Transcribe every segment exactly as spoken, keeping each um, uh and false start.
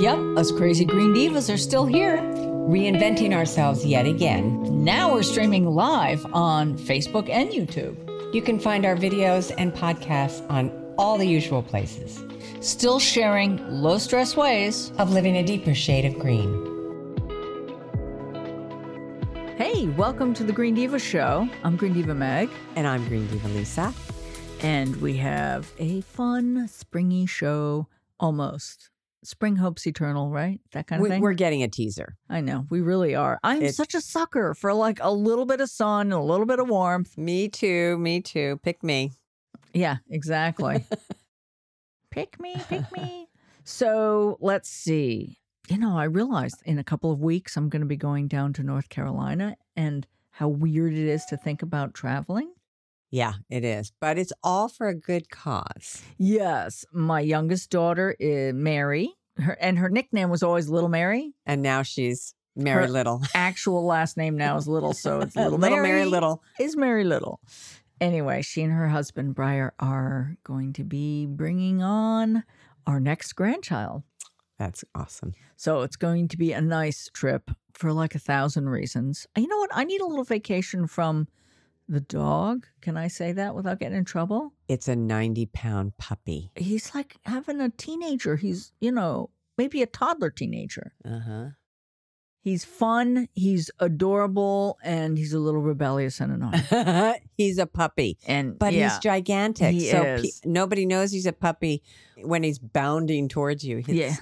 Yep, us crazy green divas are still here. Reinventing ourselves yet again. Now we're streaming live on Facebook and YouTube. You can find our videos and podcasts on all the usual places. Still sharing low-stress ways of living a deeper shade of green. Hey, welcome to the Green Diva Show. I'm Green Diva Meg. And I'm Green Diva Lisa. And we have a fun, springy show, almost. Spring hopes eternal, right? That kind of we, thing. We're getting a teaser. I know. We really are. I'm it's, such a sucker for like a little bit of sun, a little bit of warmth. Me too. Me too. Pick me. Yeah, exactly. Pick me, pick me. So let's see. You know, I realized in a couple of weeks I'm going to be going down to North Carolina, and how weird it is to think about traveling. Yeah, it is. But it's all for a good cause. Yes. My youngest daughter is Mary, her, and her nickname was always Little Mary. And now she's Mary her Little. Actual last name now is Little, so it's Little, Little Mary. Mary Little. Is Mary Little. Anyway, she and her husband, Briar, are going to be bringing on our next grandchild. That's awesome. So it's going to be a nice trip for like a thousand reasons. You know what? I need a little vacation from the dog. Can I say that without getting in trouble? It's a ninety pound puppy. He's like having a teenager. He's, you know, maybe a toddler teenager. Uh-huh. He's fun, he's adorable, and he's a little rebellious and annoying. He's a puppy. and But yeah, he's gigantic. He so is. Pe- nobody knows he's a puppy when he's bounding towards you. It's yeah.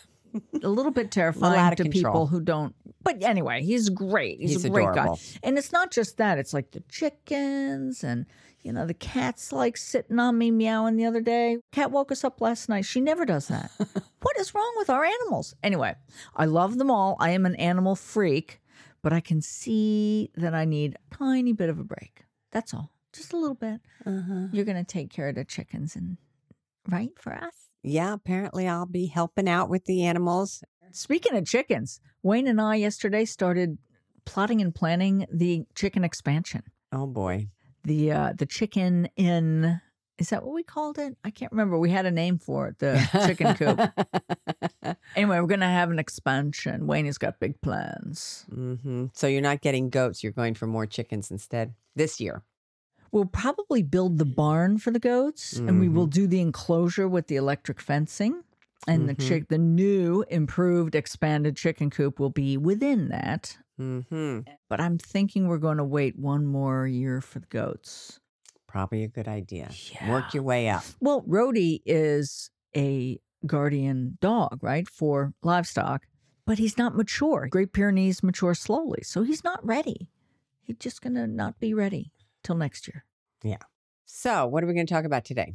A little bit terrifying little out of to control. people who don't. But anyway, he's great. He's, He's a great adorable. guy. And it's not just that. It's like the chickens and, you know, the cat's like sitting on me meowing the other day. Cat woke us up last night. She never does that. What is wrong with our animals? Anyway, I love them all. I am an animal freak, but I can see that I need a tiny bit of a break. That's all. Just a little bit. Uh-huh. You're going to take care of the chickens and right for us? Yeah, apparently I'll be helping out with the animals. Speaking of chickens, Wayne and I yesterday started plotting and planning the chicken expansion. Oh, boy. The uh, the chicken in, is that what we called it? I can't remember. We had a name for it, the chicken coop. Anyway, we're going to have an expansion. Wayne has got big plans. Mm-hmm. So you're not getting goats. You're going for more chickens instead this year. We'll probably build the barn for the goats, mm-hmm. and we will do the enclosure with the electric fencing. And mm-hmm. the chick, the new, improved, expanded chicken coop will be within that. Mm-hmm. But I'm thinking we're going to wait one more year for the goats. Probably a good idea. Yeah. Work your way up. Well, Rhodey is a guardian dog, right, for livestock, but he's not mature. Great Pyrenees mature slowly, so he's not ready. He's just going to not be ready till next year. Yeah. So what are we going to talk about today?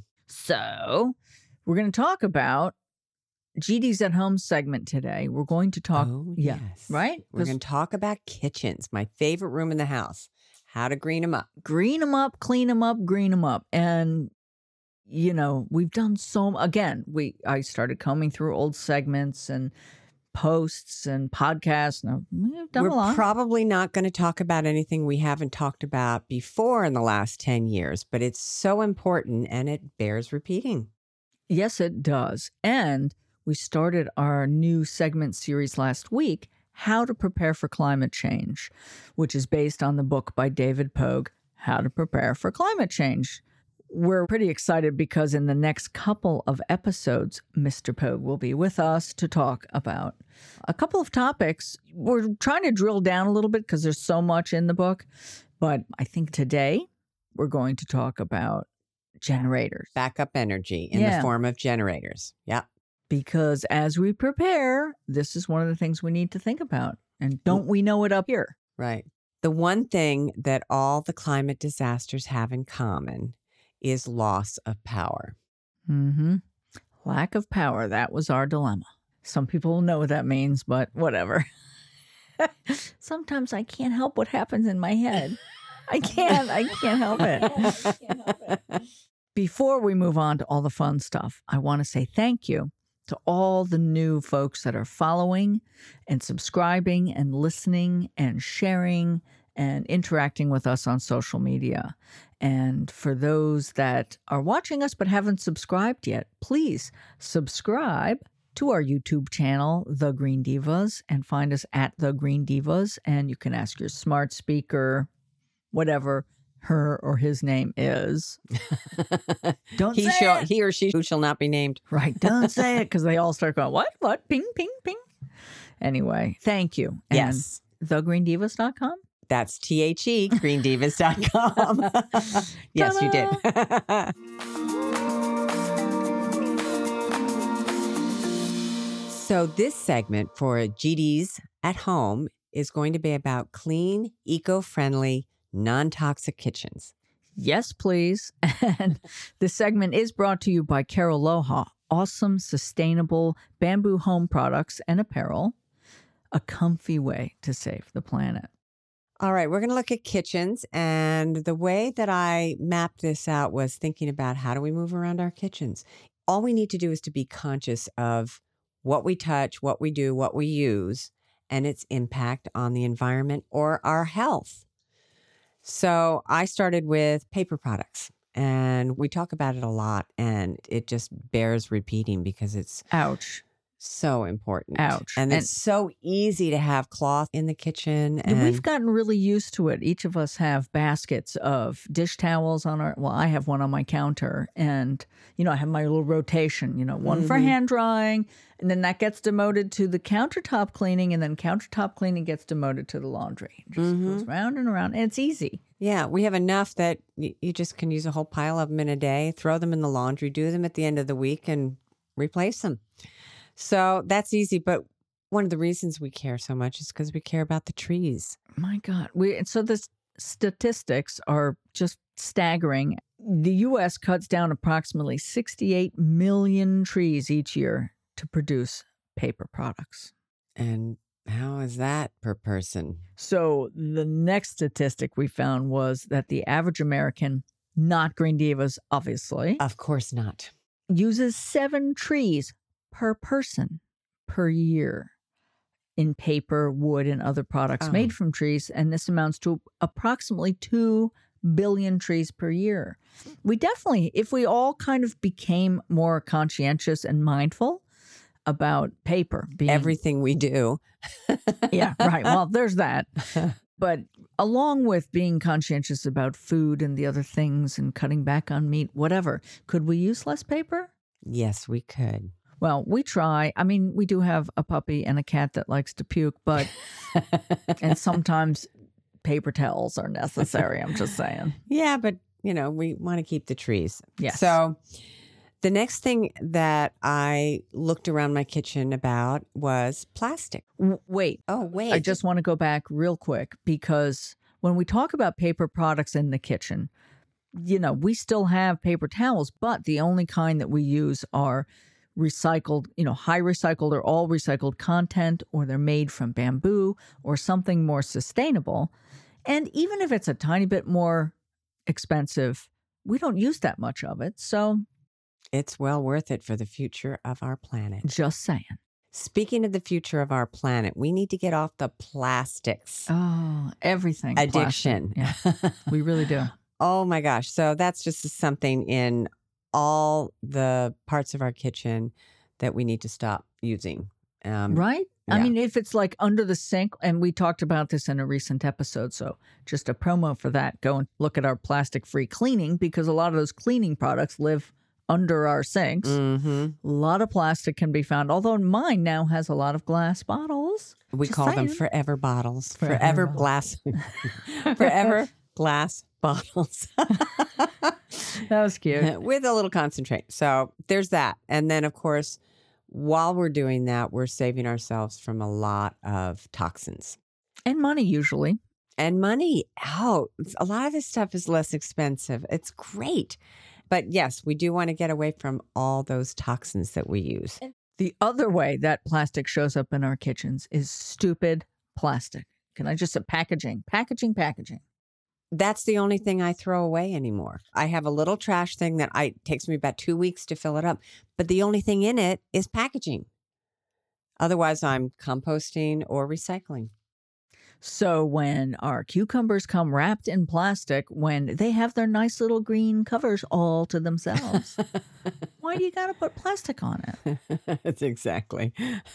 So we're going to talk about G D's at Home segment today. We're going to talk. Oh, yeah, yes. right? We're going to talk about kitchens, my favorite room in the house, how to green them up. Green them up, clean them up, green them up. And, you know, we've done so, again, we I started combing through old segments and posts and podcasts. Now, we've done We're a lot. probably not going to talk about anything we haven't talked about before in the last ten years, but it's so important and it bears repeating. Yes, it does. And we started our new segment series last week, How to Prepare for Climate Change, which is based on the book by David Pogue, How to Prepare for Climate Change. We're pretty excited because in the next couple of episodes, Mister Pogue will be with us to talk about a couple of topics. We're trying to drill down a little bit because there's so much in the book. But I think today we're going to talk about generators. Backup energy in Yeah. the form of generators. Yep. Because as we prepare, this is one of the things we need to think about. And don't we know it up here? Right. The one thing that all the climate disasters have in common is loss of power. Mm-hmm. Lack of power. That was our dilemma. Some people know what that means, but whatever. Sometimes I can't help what happens in my head. I can't. I can't help it. Before we move on to all the fun stuff, I want to say thank you to all the new folks that are following and subscribing and listening and sharing and interacting with us on social media. And for those that are watching us but haven't subscribed yet, please subscribe to our YouTube channel, The Green Divas, and find us at The Green Divas. And you can ask your smart speaker, whatever her or his name is. Don't he say shall, it. He or she who shall not be named. Right. Don't say it because they all start going, what? What? Ping, ping, ping. Anyway, thank you. And yes. the green divas dot com? That's T H E, green divas dot com. Yes, you did. So this segment for G Ds at home is going to be about clean, eco-friendly, non-toxic kitchens. Yes, please. And this segment is brought to you by Carol Loha, awesome, sustainable bamboo home products and apparel, a comfy way to save the planet. All right, we're going to look at kitchens. And the way that I mapped this out was thinking about how do we move around our kitchens? All we need to do is to be conscious of what we touch, what we do, what we use, and its impact on the environment or our health. So I started with paper products, and we talk about it a lot, and it just bears repeating because it's ouch, so important. Ouch. And, and it's so easy to have cloth in the kitchen. And we've gotten really used to it. Each of us have baskets of dish towels on our, well, I have one on my counter, and, you know, I have my little rotation, you know, one mm-hmm. for hand drying, and then that gets demoted to the countertop cleaning, and then countertop cleaning gets demoted to the laundry. It just mm-hmm. goes round and around, and it's easy. Yeah, we have enough that y- you just can use a whole pile of them in a day, throw them in the laundry, do them at the end of the week, and replace them. So that's easy. But one of the reasons we care so much is because we care about the trees. My God. We, and so the statistics are just staggering. The U S cuts down approximately sixty-eight million trees each year to produce paper products. And how is that per person? So the next statistic we found was that the average American, not Green Divas, obviously. Of course not. Uses seven trees per person per year in paper, wood, and other products oh. made from trees. And this amounts to approximately two billion trees per year. We definitely, if we all kind of became more conscientious and mindful about paper being everything we do. Yeah, right. Well, there's that. But along with being conscientious about food and the other things and cutting back on meat, whatever, could we use less paper? Yes, we could. Well, we try. I mean, we do have a puppy and a cat that likes to puke, but and sometimes paper towels are necessary. I'm just saying. Yeah, but, you know, we want to keep the trees. Yes. So the next thing that I looked around my kitchen about was plastic. W- wait. Oh, wait. I just want to go back real quick because when we talk about paper products in the kitchen, you know, we still have paper towels, but the only kind that we use are recycled, you know, high recycled or all recycled content, or they're made from bamboo or something more sustainable. And even if it's a tiny bit more expensive, we don't use that much of it. So it's well worth it for the future of our planet. Just saying. Speaking of the future of our planet, we need to get off the plastics. Oh, everything. Addiction. Yeah, we really do. Oh my gosh. So that's just something in all the parts of our kitchen that we need to stop using. Um, right? Yeah. I mean, if it's like under the sink, and we talked about this in a recent episode, so just a promo for that. Go and look at our plastic-free cleaning, because a lot of those cleaning products live under our sinks. Mm-hmm. A lot of plastic can be found, although mine now has a lot of glass bottles. We Just call saying. them forever bottles. Forever, forever glass. Forever glass bottles. That was cute. With a little concentrate. So there's that. And then, of course, while we're doing that, we're saving ourselves from a lot of toxins. And money, usually. And money. Oh, a lot of this stuff is less expensive. It's great. But yes, we do want to get away from all those toxins that we use. The other way that plastic shows up in our kitchens is stupid plastic. Can I just say packaging, packaging, packaging. That's the only thing I throw away anymore. I have a little trash thing that I it takes me about two weeks to fill it up. But the only thing in it is packaging. Otherwise, I'm composting or recycling. So when our cucumbers come wrapped in plastic, when they have their nice little green covers all to themselves, why do you got to put plastic on it? That's exactly.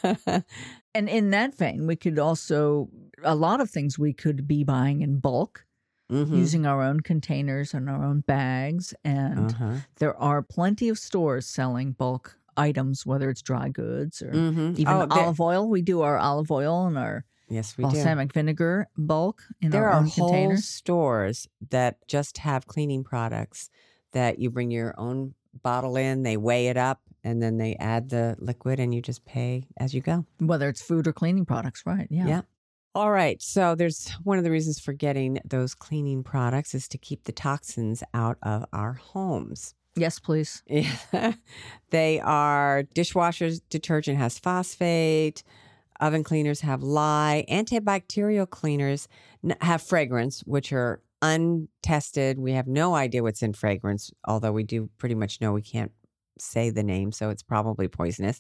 And in that vein, we could also, a lot of things we could be buying in bulk, mm-hmm. using our own containers and our own bags. And uh-huh. there are plenty of stores selling bulk items, whether it's dry goods or mm-hmm. even oh, olive oil. We do our olive oil and our yes, we balsamic do. vinegar bulk in there our are own whole containers. Stores that just have cleaning products that you bring your own bottle in, they weigh it up, and then they add the liquid and you just pay as you go. Whether it's food or cleaning products, right? Yeah. Yeah. All right. So there's one of the reasons for getting those cleaning products is to keep the toxins out of our homes. Yes, please. Yeah. They are dishwashers detergent has phosphate. Oven cleaners have lye. Antibacterial cleaners have fragrance, which are untested. We have no idea what's in fragrance, although we do pretty much know we can't say the name, so it's probably poisonous.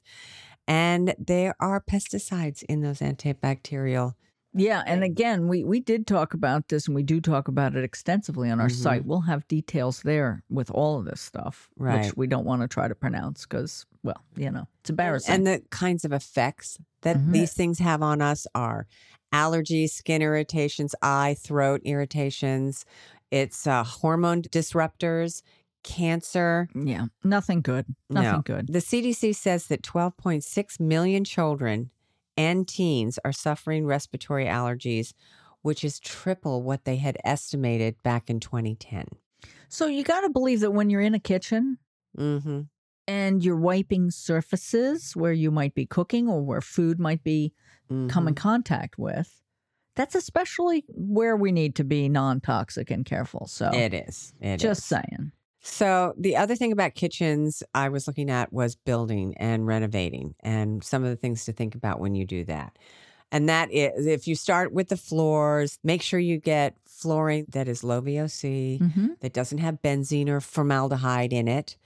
And there are pesticides in those antibacterial. Yeah, and again, we, we did talk about this, and we do talk about it extensively on our mm-hmm. site. We'll have details there with all of this stuff, right. which we don't want to try to pronounce because, well, you know, it's embarrassing. And the kinds of effects that mm-hmm. these things have on us are allergies, skin irritations, eye, throat irritations. It's uh, hormone disruptors, cancer. Yeah, nothing good. Nothing no. good. The C D C says that twelve point six million children and teens are suffering respiratory allergies, which is triple what they had estimated back in twenty ten. So you got to believe that when you're in a kitchen mm-hmm. and you're wiping surfaces where you might be cooking or where food might be mm-hmm. come in contact with, that's especially where we need to be non-toxic and careful. So it is. It just is. saying. So the other thing about kitchens I was looking at was building and renovating and some of the things to think about when you do that. And that is, if you start with the floors, make sure you get flooring that is low V O C, mm-hmm. that doesn't have benzene or formaldehyde in it.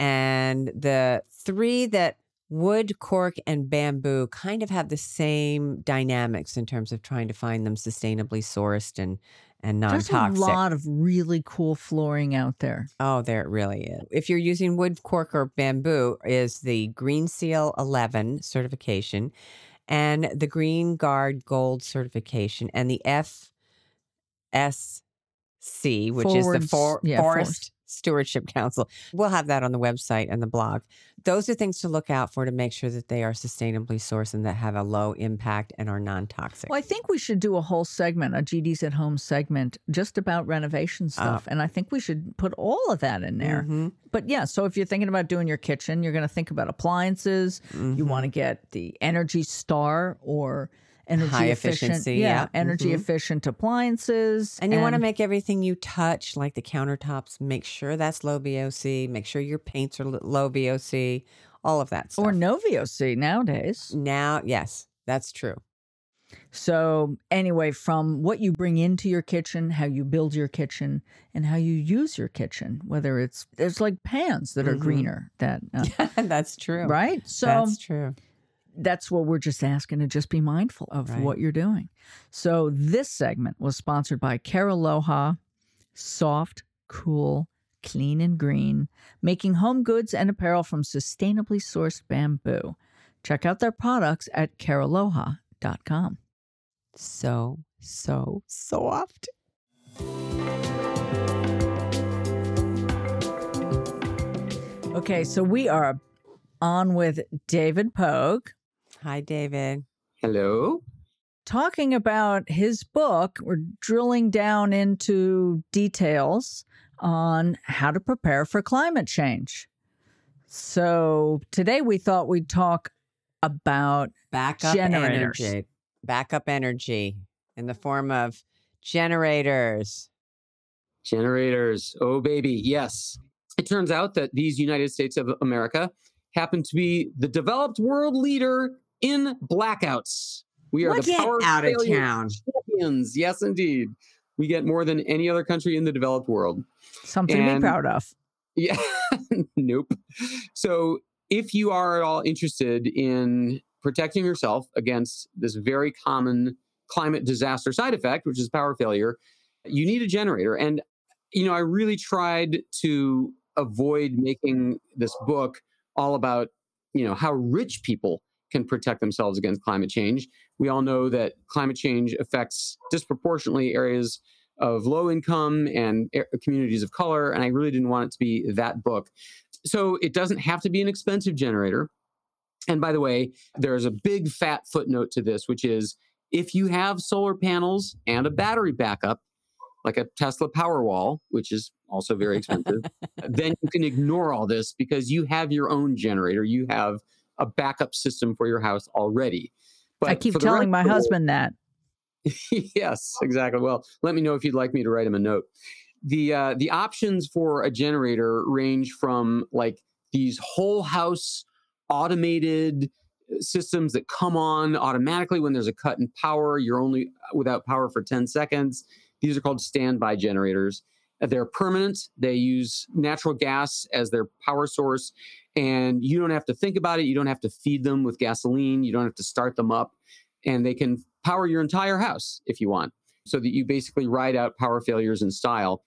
And the three that wood, cork, and bamboo kind of have the same dynamics in terms of trying to find them sustainably sourced and and non-toxic. There's a lot of really cool flooring out there. Oh, there it really is. If you're using wood, cork, or bamboo, is the Green Seal eleven certification and the Green Guard Gold certification and the F S C, which Forwards, is the for- yeah, Forest forest. Stewardship Council. We'll have that on the website and the blog. Those are things to look out for to make sure that they are sustainably sourced and that have a low impact and are non-toxic. Well, I think we should do a whole segment, a G D's at Home segment, just about renovation stuff. Oh. And I think we should put all of that in there. Mm-hmm. But yeah, so if you're thinking about doing your kitchen, you're going to think about appliances. Mm-hmm. You want to get the Energy Star or energy high efficient, efficiency, yeah, yeah. energy mm-hmm. efficient appliances. And you and, want to make everything you touch, like the countertops, make sure that's low V O C, make sure your paints are low V O C, all of that stuff. Or no V O C nowadays. Now, yes, that's true. So anyway, from what you bring into your kitchen, how you build your kitchen, and how you use your kitchen, whether it's, there's like pans that are mm-hmm. greener. That uh, That's true. Right? So that's true. That's what we're just asking, to just be mindful of right. what you're doing. So this segment was sponsored by Keraloha, soft, cool, clean and green, making home goods and apparel from sustainably sourced bamboo. Check out their products at keraloha dot com. So, so soft. Okay, so we are on with David Pogue. Hi, David. Hello. Talking about his book, we're drilling down into details on how to prepare for climate change. So today we thought we'd talk about backup generators. energy. Backup energy in the form of generators. Generators. Oh, baby. Yes. It turns out that these United States of America happen to be the developed world leader in blackouts. We are we'll the power out of town champions. Yes, indeed. We get more than any other country in the developed world. Something and, to be proud of. Yeah. Nope. So if you are at all interested in protecting yourself against this very common climate disaster side effect, which is power failure, you need a generator. And, you know, I really tried to avoid making this book all about, you know, how rich people can protect themselves against climate change. We all know that climate change affects disproportionately areas of low income and communities of color. And I really didn't want it to be that book. So it doesn't have to be an expensive generator. And by the way, there's a big fat footnote to this, which is if you have solar panels and a battery backup, like a Tesla Powerwall, which is also very expensive, then you can ignore all this because you have your own generator. You have a backup system for your house already. But I keep telling my husband that. Yes, exactly. Well, let me know if you'd like me to write him a note. The uh, the options for a generator range from like these whole house automated systems that come on automatically when there's a cut in power. You're only without power for ten seconds. These are called standby generators. They're permanent. They use natural gas as their power source, and you don't have to think about it. You don't have to feed them with gasoline. You don't have to start them up, and they can power your entire house if you want, so that you basically ride out power failures in style.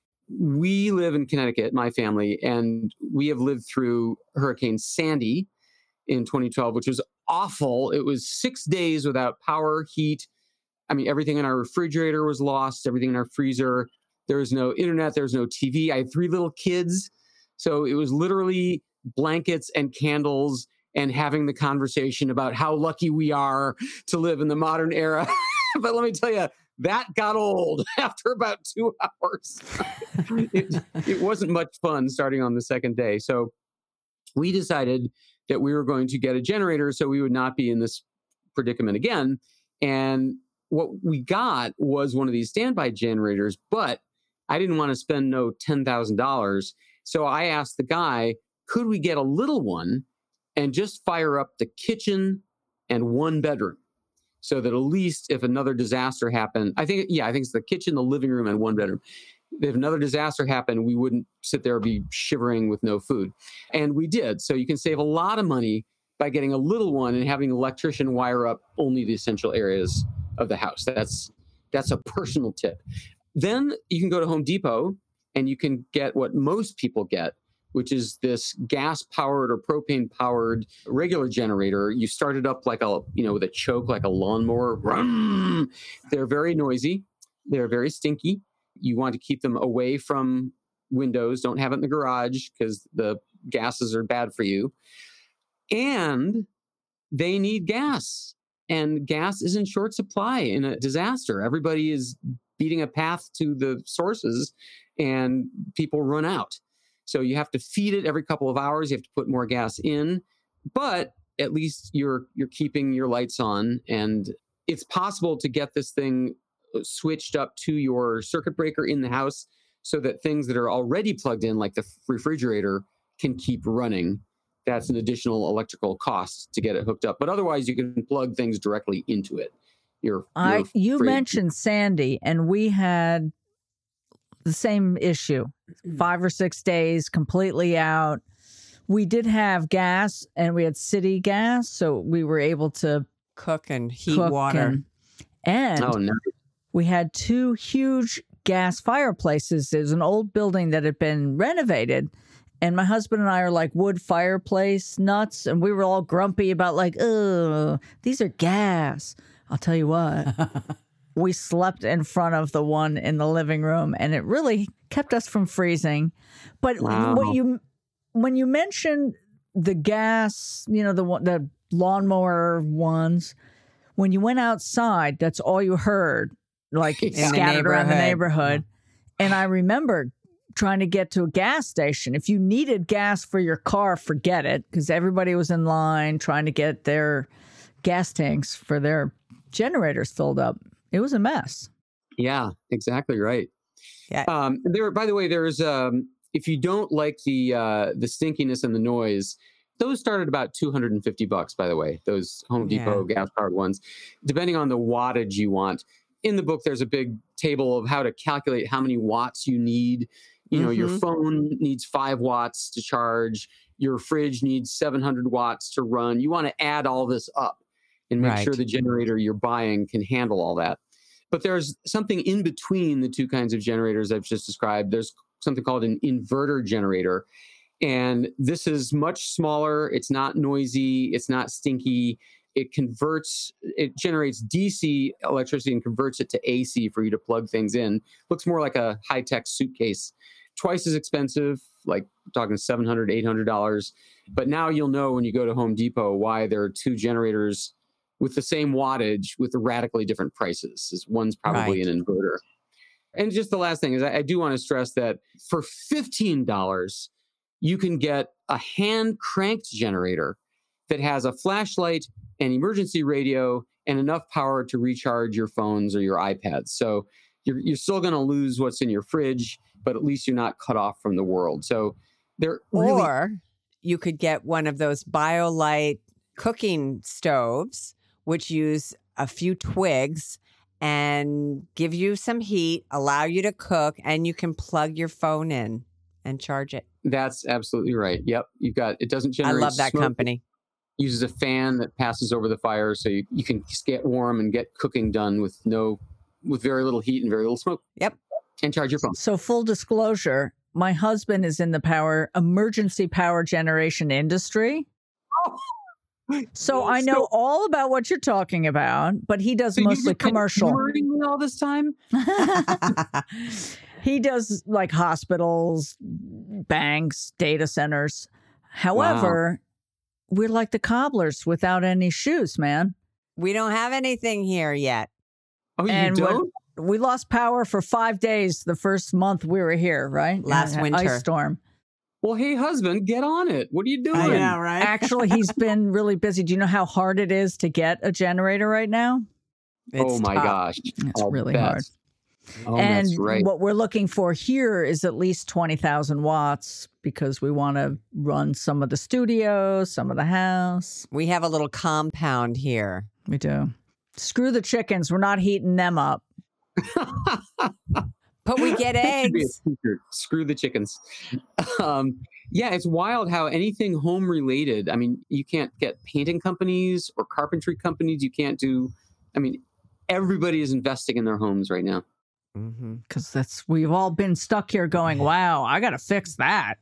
We live in Connecticut, my family, and we have lived through Hurricane Sandy in twenty twelve, which was awful. It was six days without power, heat. I mean, everything in our refrigerator was lost, everything in our freezer. There was no internet, there was no T V. I had three little kids. So it was literally blankets and candles and having the conversation about how lucky we are to live in the modern era. But let me tell you, that got old after about two hours. it, it wasn't much fun starting on the second day. So we decided that we were going to get a generator so we would not be in this predicament again. And what we got was one of these standby generators, but I didn't want to spend no ten thousand dollars. So I asked the guy, could we get a little one and just fire up the kitchen and one bedroom so that at least if another disaster happened, I think, yeah, I think it's the kitchen, the living room, and one bedroom. If another disaster happened, we wouldn't sit there and be shivering with no food. And we did. So you can save a lot of money by getting a little one and having an electrician wire up only the essential areas of the house. That's that's a personal tip. Then you can go to Home Depot and you can get what most people get, which is this gas-powered or propane-powered regular generator. You start it up like a, you know, with a choke, like a lawnmower. Vroom. They're very noisy. They're very stinky. You want to keep them away from windows. Don't have it in the garage because the gases are bad for you. And they need gas. And gas is in short supply in a disaster. Everybody is beating a path to the sources and people run out. So you have to feed it every couple of hours. You have to put more gas in, but at least you're you're keeping your lights on. And it's possible to get this thing switched up to your circuit breaker in the house so that things that are already plugged in, like the refrigerator, can keep running. That's an additional electrical cost to get it hooked up. But otherwise, you can plug things directly into it. You're, I you're you free. mentioned Sandy, and we had the same issue. Five or six days completely out. We did have gas, and we had city gas, so we were able to cook and heat cook water. And, and Oh, no. we had two huge gas fireplaces. There's an old building that had been renovated. And my husband and I are like wood fireplace nuts. And we were all grumpy about like, oh, these are gas. I'll tell you what, we slept in front of the one in the living room and it really kept us from freezing. But Wow. what you, when you mentioned the gas, you know, the one, the lawnmower ones, when you went outside, that's all you heard, like In the scattered around the neighborhood. neighborhood. And I remember trying to get to a gas station. If you needed gas for your car, forget it, because everybody was in line trying to get their gas tanks for their generators filled up. It was a mess. Yeah, exactly right. Yeah. Um, there, by the way, there's um, if you don't like the uh, the stinkiness and the noise, those start at about two hundred fifty bucks. By the way, those Home Depot gas powered ones, depending on the wattage you want. In the book, there's a big table of how to calculate how many watts you need. You know, mm-hmm. your phone needs five watts to charge. Your fridge needs seven hundred watts to run. You want to add all this up and make right. sure the generator you're buying can handle all that. But there's something in between the two kinds of generators I've just described. There's something called an inverter generator. And this is much smaller. It's not noisy. It's not stinky. It converts, it generates D C electricity and converts it to A C for you to plug things in. Looks more like a high-tech suitcase. Twice as expensive, like talking seven hundred dollars, eight hundred dollars. But now you'll know when you go to Home Depot why there are two generators with the same wattage with radically different prices. One's probably Right. an inverter. And just the last thing is I, I do want to stress that for fifteen dollars, you can get a hand-cranked generator that has a flashlight, an emergency radio, and enough power to recharge your phones or your iPads. So you're, you're still going to lose what's in your fridge, but at least you're not cut off from the world. So they're really... Or you could get one of those BioLite cooking stoves, which use a few twigs and give you some heat, allow you to cook, and you can plug your phone in and charge it. That's absolutely right. Yep. You've got, it doesn't I generate love that smoke. company. It uses a fan that passes over the fire so you, you can get warm and get cooking done with no, with very little heat and very little smoke. Yep. And charge your phone. So full disclosure, my husband is in the power, emergency power generation industry. Oh. So I know So- all about what you're talking about, but he does So mostly you've been commercial. humoring me all this time? He does like hospitals, banks, data centers. However, we're like the cobblers without any shoes, man. We don't have anything here yet. Oh, you And when- don't? We lost power for five days the first month we were here, right? Last An winter. Ice storm. Well, hey, husband, get on it. What are you doing? right? Actually, he's been really busy. Do you know how hard it is to get a generator right now? Oh, my gosh. It's I'll really bet. hard. Oh, and that's right. what we're looking for here is at least twenty thousand watts because we want to run some of the studio, some of the house. We have a little compound here. We do. Screw the chickens. We're not heating them up. But we get That should be a eggs. t-shirt. Screw the chickens. Um, yeah, it's wild how anything home related. I mean, you can't get painting companies or carpentry companies. You can't do. I mean, everybody is investing in their homes right now. Mm-hmm. Because that's, we've all been stuck here going, wow, I got to fix that.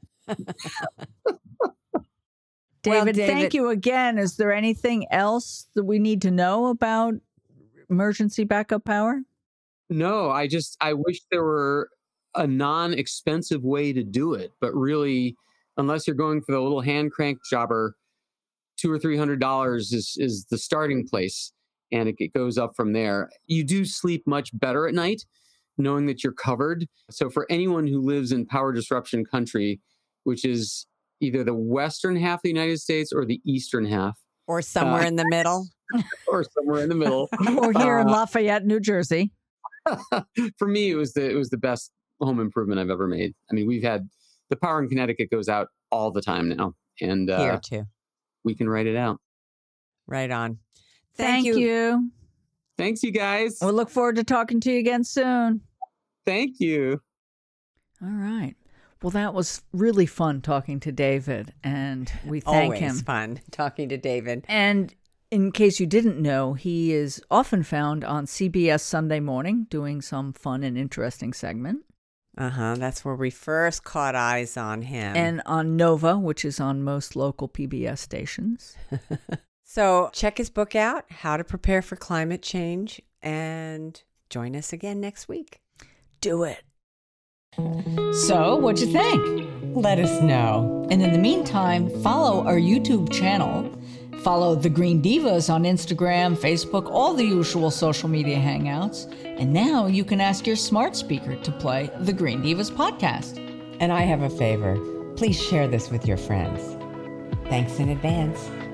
David, David- thank you again. Is there anything else that we need to know about emergency backup power? No, I just I wish there were a non-expensive way to do it, but really, unless you're going for the little hand crank jobber, two or three hundred dollars is is the starting place, and it, it goes up from there. You do sleep much better at night, knowing that you're covered. So for anyone who lives in power disruption country, which is either the western half of the United States or the eastern half, Or somewhere Uh, in the middle. or somewhere in the middle, Or here in Uh, Lafayette, New Jersey. for me, it was the it was the best home improvement I've ever made. I mean, we've had the power in Connecticut goes out all the time now, and Here uh, too. we can write it out. Right on. Thank, you. Thanks, you guys. We'll look forward to talking to you again soon. Thank you. All right. Well, that was really fun talking to David, and we thank Always him. fun talking to David. And in case you didn't know, he is often found on C B S Sunday Morning doing some fun and interesting segment, Uh-huh. That's where we first caught eyes on him. and on Nova, which is on most local P B S stations. So check his book out, How to Prepare for Climate Change, and join us again next week. Do it. So, what'd you think? Let us know. And in the meantime, follow our YouTube channel. Follow The Green Divas on Instagram, Facebook, all the usual social media hangouts. And now you can ask your smart speaker to play The Green Divas podcast. And I have a favor. Please share this with your friends. Thanks in advance.